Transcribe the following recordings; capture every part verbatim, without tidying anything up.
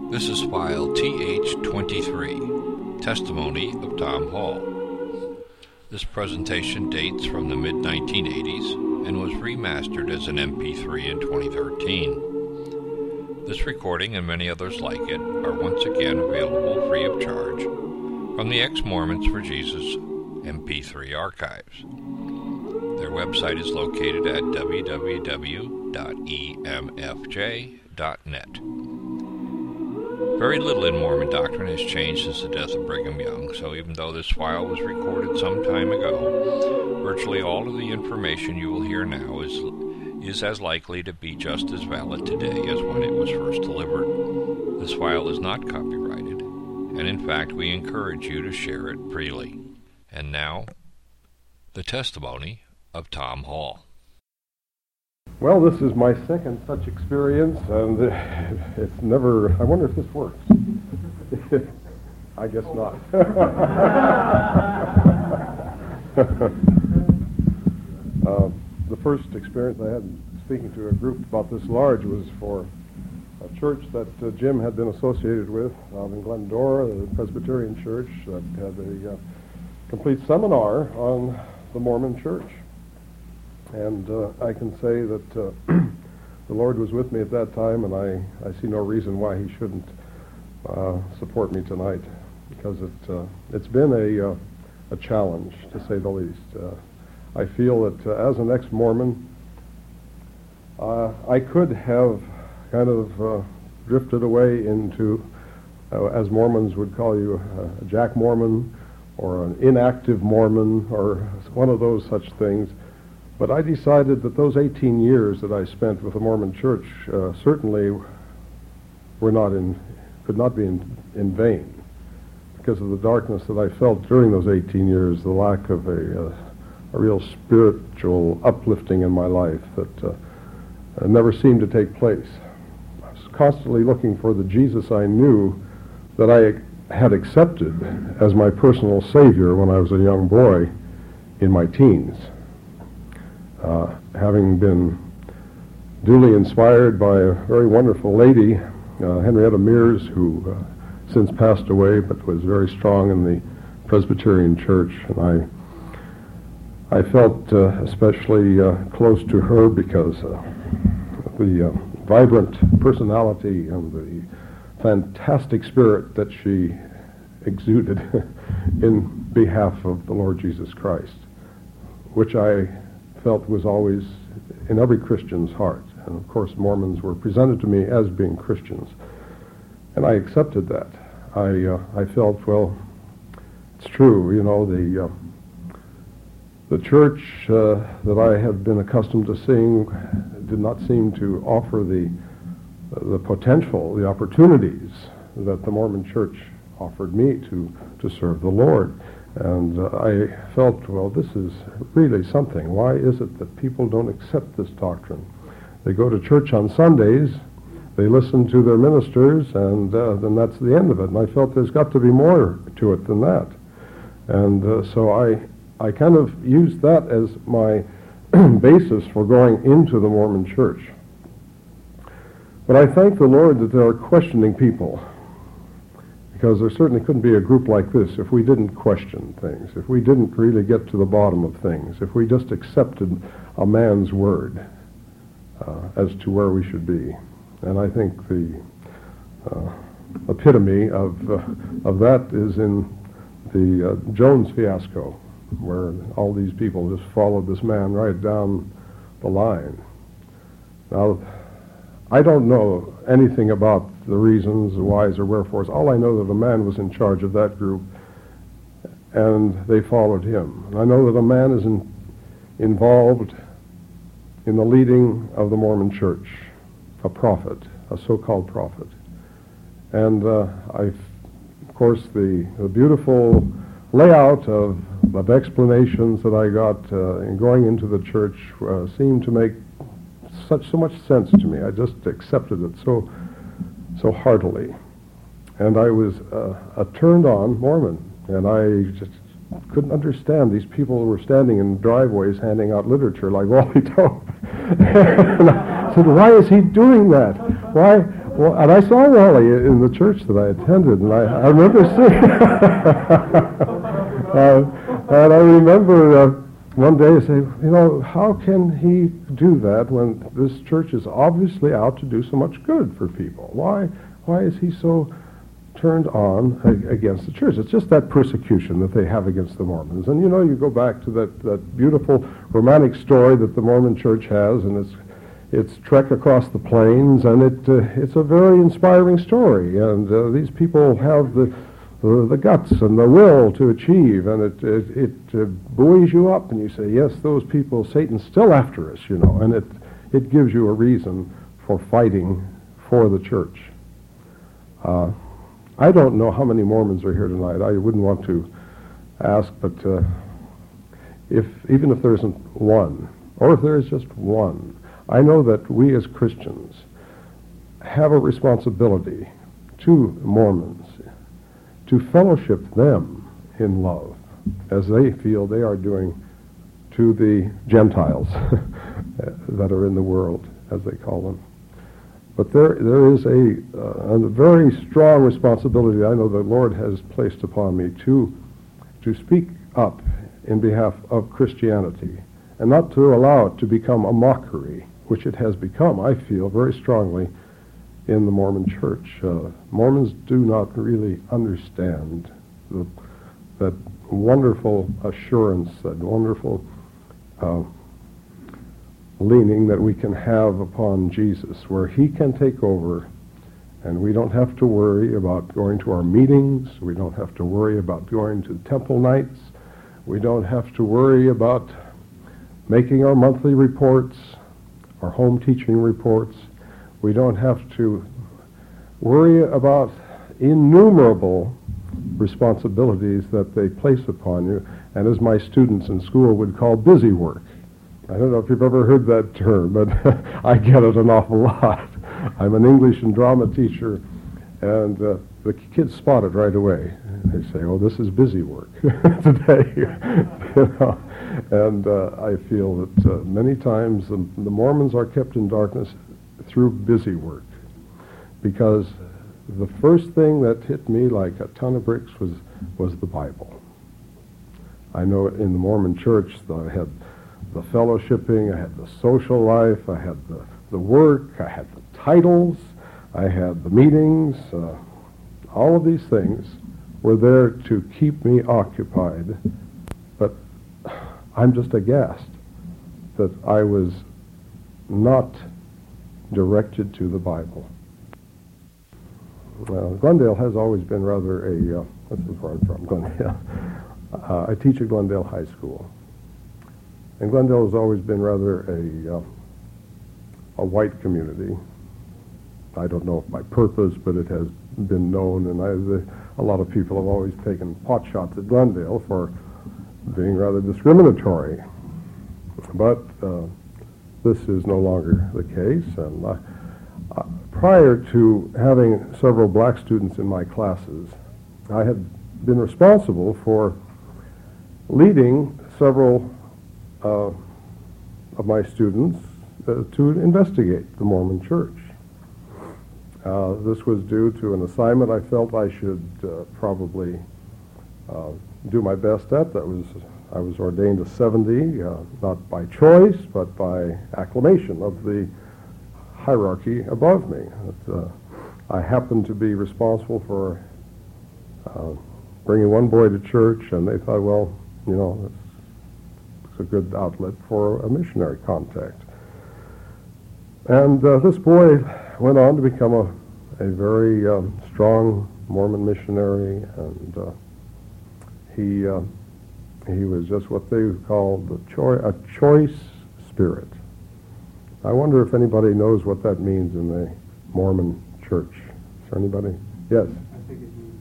This is file T H twenty-three, Testimony of Tom Hall. This presentation dates from the mid nineteen eighties and was remastered as an M P three in twenty thirteen. This recording and many others like it are once again available free of charge from the Ex-Mormons for Jesus M P three archives. Their website is located at w w w dot e m f j dot net. Very little in Mormon doctrine has changed since the death of Brigham Young, so even though this file was recorded some time ago, virtually all of the information you will hear now is is as likely to be just as valid today as when it was first delivered. This file is not copyrighted, and in fact we encourage you to share it freely. And now, the testimony of Tom Hall. Well, this is my second such experience, and it's never... I wonder if this works. I guess not. uh, the first experience I had speaking to a group about this large was for a church that uh, Jim had been associated with out in Glendora, the Presbyterian church, that had a uh, complete seminar on the Mormon church. And uh, I can say that uh, the Lord was with me at that time, and I, I see no reason why he shouldn't uh, support me tonight, because it, uh, it's been a, uh, a challenge, to say the least. Uh, I feel that uh, as an ex-Mormon, uh, I could have kind of uh, drifted away into, uh, as Mormons would call you, a Jack Mormon, or an inactive Mormon, or one of those such things. But I decided that those eighteen years that I spent with the Mormon Church uh, certainly were not in, could not be in, in vain, because of the darkness that I felt during those eighteen years, the lack of a, uh, a real spiritual uplifting in my life that uh, never seemed to take place. I was constantly looking for the Jesus I knew that I had accepted as my personal Savior when I was a young boy in my teens. Uh, having been duly inspired by a very wonderful lady, uh, Henrietta Mears, who uh, since passed away but was very strong in the Presbyterian church, and I I felt uh, especially uh, close to her because uh, the uh, vibrant personality and the fantastic spirit that she exuded in behalf of the Lord Jesus Christ, which I felt was always in every Christian's heart. And of course Mormons were presented to me as being Christians, and I accepted that. I uh, I felt, well, it's true, you know, the uh, the church uh, that I had been accustomed to seeing did not seem to offer the uh, the potential, the opportunities that the Mormon church offered me to to serve the Lord. And uh, I felt, well, this is really something. Why is it that people don't accept this doctrine? They go to church on Sundays, they listen to their ministers, and uh, then that's the end of it. And I felt there's got to be more to it than that. And uh, so I, I kind of used that as my basis for going into the Mormon church. But I thank the Lord that there are questioning people, because there certainly couldn't be a group like this if we didn't question things, if we didn't really get to the bottom of things, if we just accepted a man's word uh, as to where we should be. And I think the uh, epitome of uh, of that is in the uh, Jones fiasco, where all these people just followed this man right down the line. Now, I don't know anything about the reasons, the whys or wherefores. All I know that a man was in charge of that group, and they followed him. And I know that a man is in, involved in the leading of the Mormon church, a prophet, a so-called prophet. And uh, I, of course, the, the beautiful layout of, of explanations that I got uh, in going into the church uh, seemed to make such so much sense to me. I just accepted it so so heartily, and I was uh, a turned-on Mormon, and I just couldn't understand these people who were standing in driveways handing out literature like Wally Dope. And I said, why is he doing that? Why Well, and I saw Wally in the church that I attended, and I, I remember seeing. uh, and I remember uh, one day saying, you know, how can he do that when this church is obviously out to do so much good for people? Why, why is he so turned on against the church? It's just that persecution that they have against the Mormons. And you know, you go back to that, that beautiful romantic story that the Mormon church has, and it's it's trek across the plains, and it uh, it's a very inspiring story. And uh, these people have the, the the guts and the will to achieve, and it it, it uh, buoys you up, and you say, yes, those people, Satan's still after us, you know, and it it gives you a reason for fighting for the church. Uh, I don't know how many Mormons are here tonight. I wouldn't want to ask, but uh, if even if there isn't one, or if there is just one, I know that we as Christians have a responsibility to Mormons to fellowship them in love as they feel they are doing to the Gentiles that are in the world, as they call them. But there, there is a, uh, a very strong responsibility I know the Lord has placed upon me to, to speak up in behalf of Christianity, and not to allow it to become a mockery, which it has become, I feel, very strongly in the Mormon church. Uh, Mormons do not really understand the, that wonderful assurance, that wonderful uh, leaning that we can have upon Jesus, where he can take over, and we don't have to worry about going to our meetings, we don't have to worry about going to temple nights, we don't have to worry about making our monthly reports, our home teaching reports. We don't have to worry about innumerable responsibilities that they place upon you, and as my students in school would call busy work. I don't know if you've ever heard that term, but I get it an awful lot. I'm an English and drama teacher, and uh, the kids spot it right away. They say, oh, this is busy work today. You know? And uh, I feel that uh, many times the, the Mormons are kept in darkness through busy work, because the first thing that hit me like a ton of bricks was, was the Bible. I know in the Mormon church I had the fellowshipping, I had the social life, I had the, the work, I had the titles, I had the meetings. Uh, all of these things were there to keep me occupied, but I'm just aghast that I was not directed to the Bible. Well, Glendale has always been rather a, uh, this is where I'm from, Glendale. Uh, I teach at Glendale High School. And Glendale has always been rather a, uh, a white community. I don't know if by purpose, but it has been known, and I, the, a lot of people have always taken pot shots at Glendale for being rather discriminatory. But uh, this is no longer the case, and uh, uh, prior to having several black students in my classes, I had been responsible for leading several uh, of my students uh, to investigate the Mormon church. Uh, this was due to an assignment I felt I should uh, probably uh, do my best at. That was, I was ordained a seventy, uh, not by choice, but by acclamation of the hierarchy above me. But, uh, I happened to be responsible for uh, bringing one boy to church, and they thought, well, you know, it's, it's a good outlet for a missionary contact. And uh, this boy went on to become a, a very um, strong Mormon missionary, and uh, he uh, he was just what they called the choi- a choice spirit. I wonder if anybody knows what that means in the Mormon church. Is there anybody? Yes? I think it means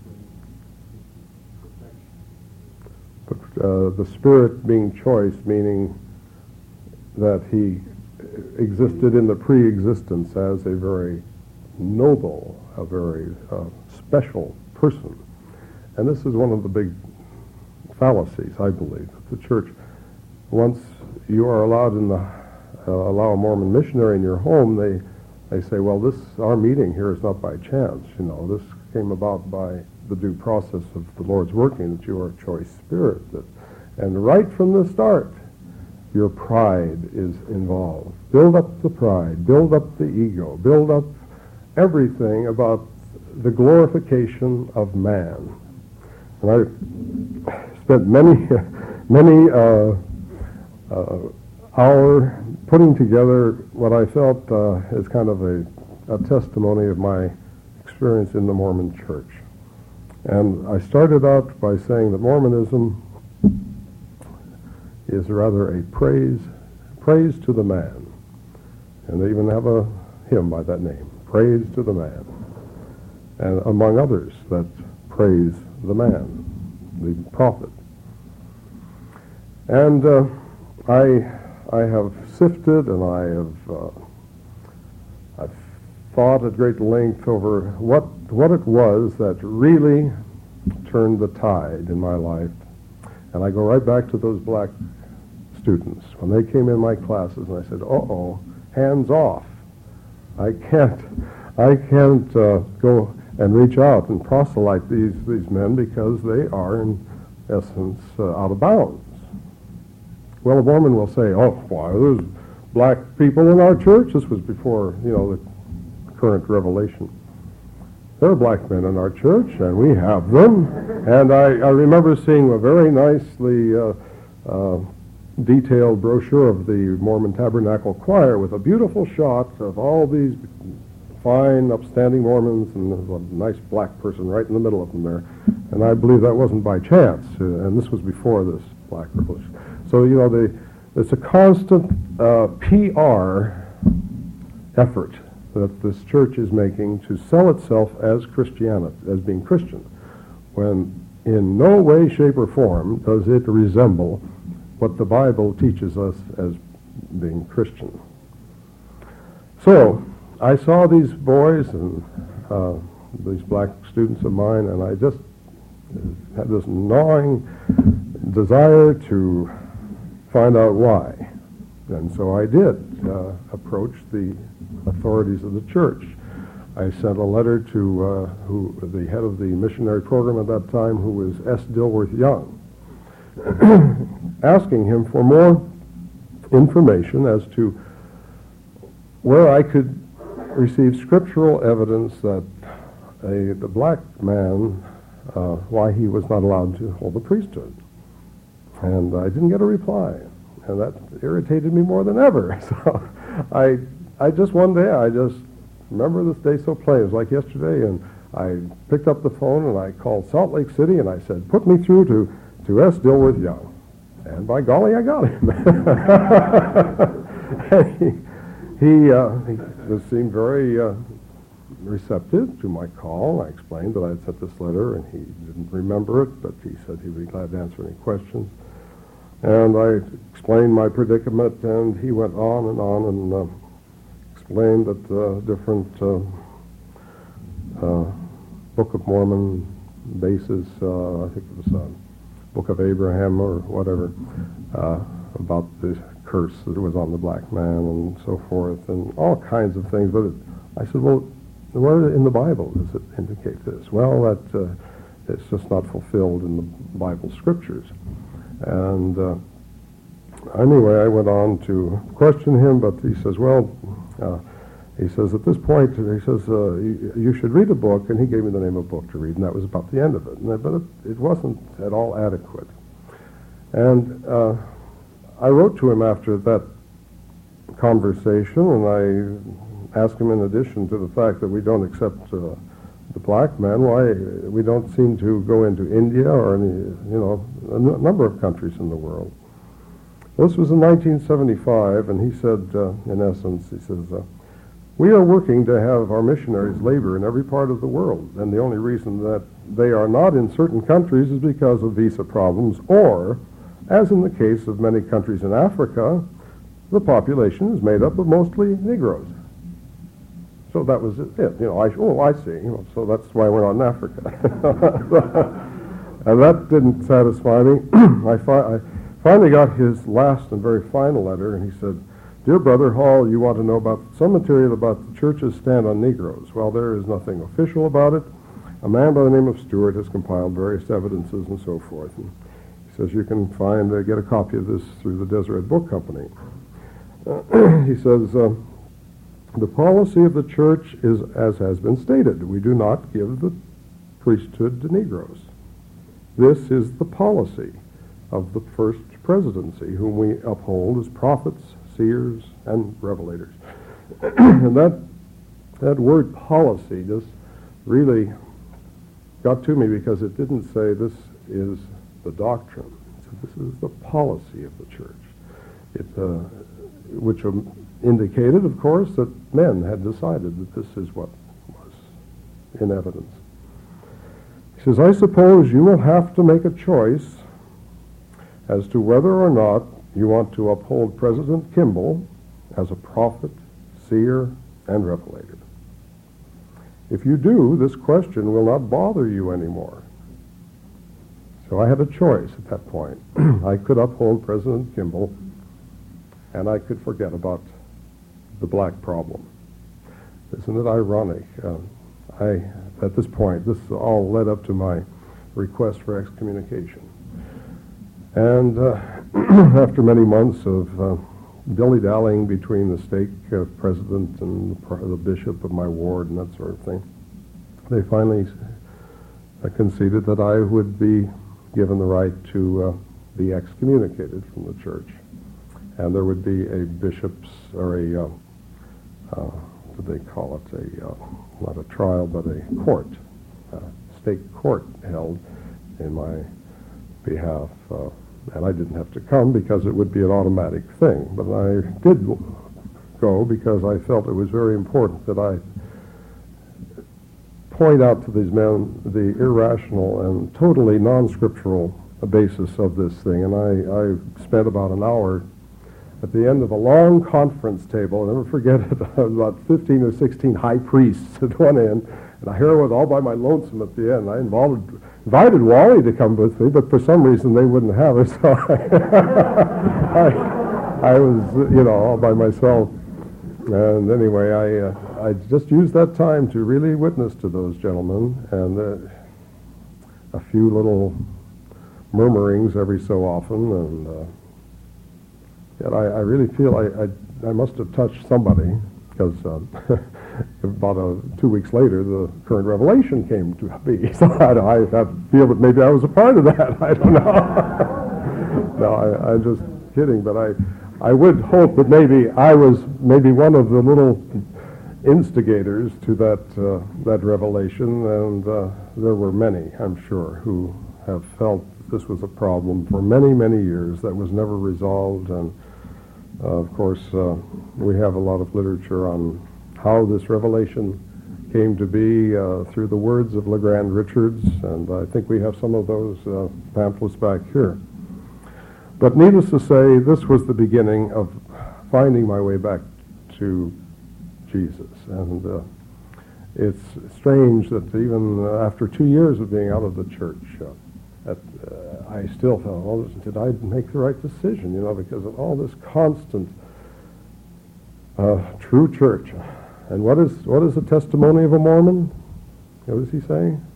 basically perfection. But, uh, the spirit being choice, meaning that he existed in the pre-existence as a very noble, a very uh, special person. And this is one of the big fallacies, I believe. The church, once you are allowed in the, uh, allow a Mormon missionary in your home, they they say, well, this, our meeting here is not by chance, you know, this came about by the due process of the Lord's working, that you are a choice spirit. That, and right from the start, your pride is involved. Build up the pride, build up the ego, build up everything about the glorification of man. And I spent many, many uh, uh, hour putting together what I felt uh, as kind of a, a testimony of my experience in the Mormon church. And I started out by saying that Mormonism is rather a praise, praise to the man. And they even have a hymn by that name, Praise to the Man. And among others, that praise the man, the prophet. And uh, I, I have sifted and I have uh, I've thought at great length over what what it was that really turned the tide in my life. And I go right back to those black students. When they came in my classes and I said, uh-oh, hands off. I can't, I can't uh, go and reach out and proselyte these, these men because they are, in essence, uh, out of bounds. Well, a Mormon will say, oh, why, there's black people in our church. This was before, you know, the current revelation. There are black men in our church, and we have them. And I, I remember seeing a very nicely uh, uh, detailed brochure of the Mormon Tabernacle Choir with a beautiful shot of all these fine, upstanding Mormons, and there's a nice black person right in the middle of them there. And I believe that wasn't by chance, uh, and this was before this black revolution. So, you know, the, it's a constant uh, P R effort that this church is making to sell itself as Christianity, as being Christian, when in no way, shape, or form does it resemble what the Bible teaches us as being Christian. So, I saw these boys and uh, these black students of mine, and I just had this gnawing desire to find out why. And so I did uh, approach the authorities of the church. I sent a letter to uh, who the head of the missionary program at that time, who was S. Dilworth Young, asking him for more information as to where I could receive scriptural evidence that a, the black man, uh, why he was not allowed to hold the priesthood. And I didn't get a reply. And that irritated me more than ever. So I, I just one day, I just remember this day so plain. It was like yesterday, and I picked up the phone and I called Salt Lake City and I said, put me through to, to S. Dilworth Young. And by golly, I got him. he he, uh, he seemed very uh, receptive to my call. I explained that I had sent this letter, and he didn't remember it, but he said he'd be glad to answer any questions. And I explained my predicament, and he went on and on and uh, explained that uh, different uh, uh, Book of Mormon bases, uh, I think it was uh, Book of Abraham or whatever, uh, about the curse that was on the black man and so forth, and all kinds of things. But it, I said, well, where in the Bible does it indicate this? Well, that uh, it's just not fulfilled in the Bible scriptures. And uh, anyway, I went on to question him, but he says, well, uh, he says, at this point, he says, uh, you, you should read a book, and he gave me the name of a book to read, and that was about the end of it. And I, but it, it wasn't at all adequate. And uh, I wrote to him after that conversation, and I asked him, in addition to the fact that we don't accept uh, the black man, why we don't seem to go into India or any, you know, a n- number of countries in the world. This was in nineteen seventy-five, and he said, uh, in essence, he says, uh, we are working to have our missionaries labor in every part of the world, and the only reason that they are not in certain countries is because of visa problems, or, as in the case of many countries in Africa, the population is made up of mostly Negroes. So that was it. You know, I, oh, I see. You know, so that's why I went on to Africa. And that didn't satisfy me. I, fi- I finally got his last and very final letter, and he said, Dear Brother Hall, you want to know about some material about the church's stand on Negroes. Well, there is nothing official about it. A man by the name of Stewart has compiled various evidences and so forth. And he says you can find, uh, get a copy of this through the Deseret Book Company. Uh, he says, uh, the policy of the church is as has been stated. We do not give the priesthood to Negroes. This is the policy of the first presidency, whom we uphold as prophets, seers, and revelators. And that that word policy just really got to me, because it didn't say this is the doctrine. It said this is the policy of the church. It, uh, which um, indicated, of course, that men had decided that this is what was in evidence. He says, I suppose you will have to make a choice as to whether or not you want to uphold President Kimball as a prophet, seer, and revelator. If you do, this question will not bother you anymore. So I had a choice at that point. I could uphold President Kimball, and I could forget about the black problem. Isn't it ironic? Uh, I, at this point, this all led up to my request for excommunication. And uh, after many months of uh, dilly-dallying between the stake uh, president and the, the bishop of my ward and that sort of thing, they finally uh, conceded that I would be given the right to uh, be excommunicated from the church. And there would be a bishop's, or a, uh, uh, what do they call it, a, uh, not a trial, but a court, uh, state court held in my behalf. Uh, and I didn't have to come because it would be an automatic thing. But I did go because I felt it was very important that I point out to these men the irrational and totally non-scriptural basis of this thing. And I, I spent about an hour at the end of a long conference table. I'll never forget it. About fifteen or sixteen high priests at one end, and I here was all by my lonesome at the end. I involved, invited Wally to come with me, but for some reason they wouldn't have us. So I, I, I was, you know, all by myself. And anyway, I uh, I just used that time to really witness to those gentlemen, and uh, a few little murmurings every so often, and. Uh, Yet I, I really feel I, I, I must have touched somebody, because uh, about uh, two weeks later, the current revelation came to be. So I, I, I feel that maybe I was a part of that. I don't know. No, I, I'm just kidding. But I, I would hope that maybe I was maybe one of the little instigators to that uh, that revelation, and uh, there were many, I'm sure, who have felt this was a problem for many, many years that was never resolved. And uh, of course, uh, we have a lot of literature on how this revelation came to be uh, through the words of LeGrand Richards, and I think we have some of those uh, pamphlets back here. But needless to say, this was the beginning of finding my way back to Jesus. And uh, it's strange that even uh, after two years of being out of the church, uh, that uh, I still felt, oh, did I make the right decision, you know, because of all this constant uh, true church. And what is what is the testimony of a Mormon? What is he saying?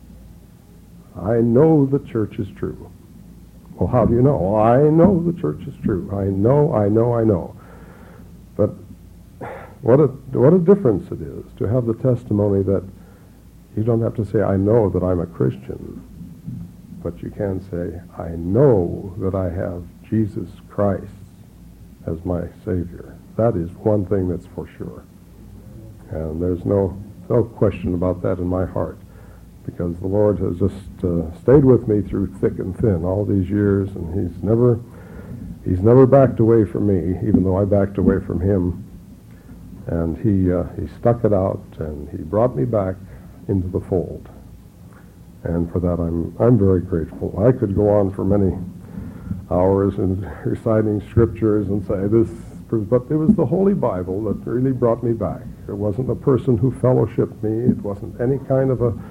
I know the church is true. Well, how do you know? Well, I know the church is true. I know, I know, I know. But what a what a difference it is to have the testimony that you don't have to say, I know that I'm a Christian, but you can say, I know that I have Jesus Christ as my Savior. That is one thing that's for sure. And there's no no question about that in my heart, because the Lord has just uh, stayed with me through thick and thin all these years, and He's never He's never backed away from me, even though I backed away from Him. And He uh, He stuck it out, and He brought me back into the fold. And for that, I'm I'm very grateful. I could go on for many hours and reciting scriptures and say this, but it was the Holy Bible that really brought me back. It wasn't a person who fellowshipped me. It wasn't any kind of a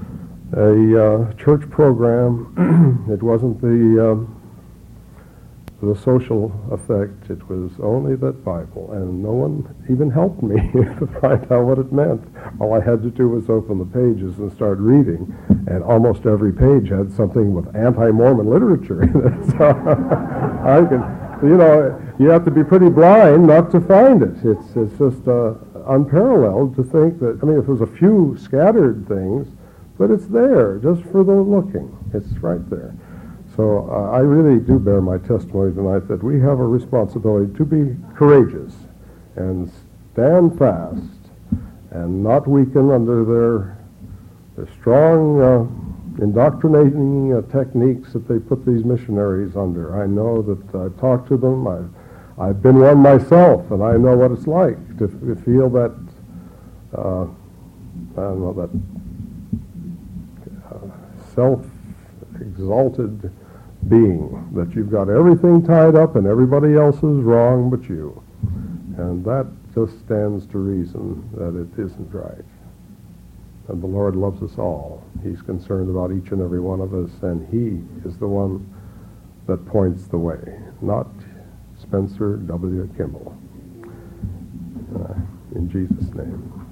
a uh, church program. It wasn't the um, the social effect, it was only that Bible, and no one even helped me to find out what it meant. All I had to do was open the pages and start reading, and almost every page had something with anti-Mormon literature in it. So I can, you know, you have to be pretty blind not to find it. It's it's just uh, unparalleled to think that, I mean, if there's a few scattered things, but it's there just for the looking. It's right there. So uh, I really do bear my testimony tonight that we have a responsibility to be courageous and stand fast and not weaken under their, their strong uh, indoctrinating uh, techniques that they put these missionaries under. I know that I've talked to them. I've, I've been one myself, and I know what it's like to, to feel that, uh, I don't know, that uh, self-exalted being, that you've got everything tied up and everybody else is wrong but you. And that just stands to reason that it isn't right. And the Lord loves us all. He's concerned about each and every one of us, and He is the one that points the way, not Spencer W. Kimball. Uh, in Jesus' name.